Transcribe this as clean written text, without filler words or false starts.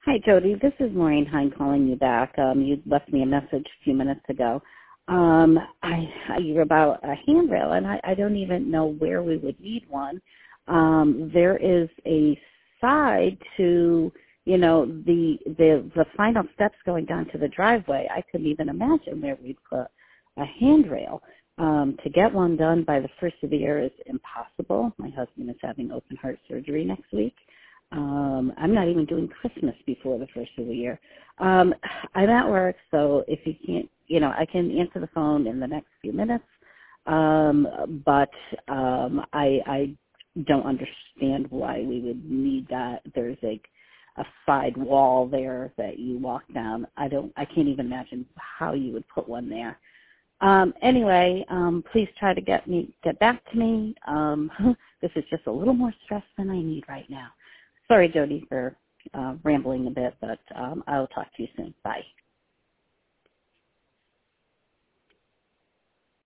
Hi, Jody. This is Maureen Hine calling you back. You left me a message a few minutes ago. You're about a handrail, and I don't even know where we would need one. There is a side to, the final steps going down to the driveway. I couldn't even imagine where we'd put a handrail. To get one done by the first of the year is impossible. My husband is having open heart surgery next week. I'm not even doing Christmas before the first of the year. I'm at work, so if you can't, I can answer the phone in the next few minutes. But I don't understand why we would need that. There's a side wall there that you walk down. I can't even imagine how you would put one there. Anyway, please try to get back to me. This is just a little more stress than I need right now. Sorry, Jody, for rambling a bit, but I'll talk to you soon. Bye.